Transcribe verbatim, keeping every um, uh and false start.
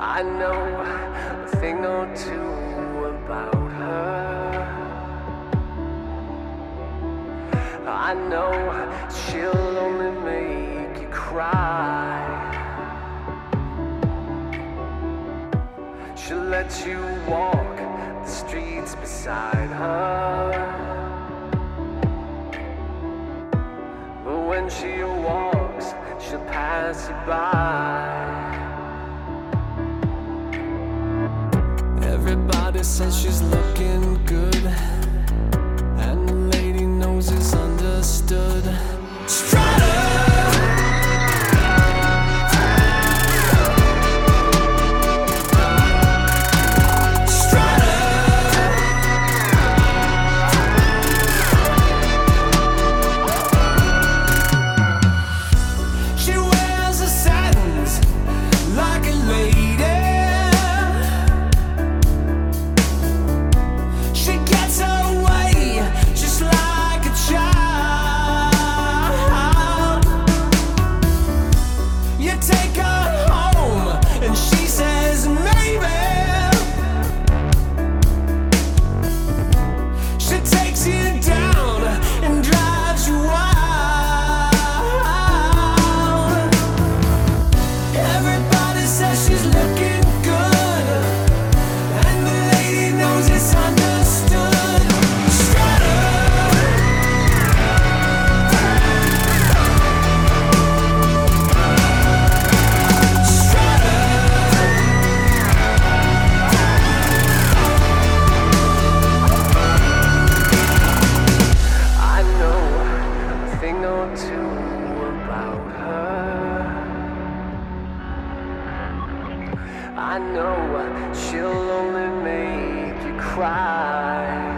I know a thing or two about her. I know she'll only make you cry. She'll let you walk the streets beside her. But when she walks, she'll pass you by. Everybody says she's looking good, and the lady knows it's understood. Strutter! I know she'll only make you cry.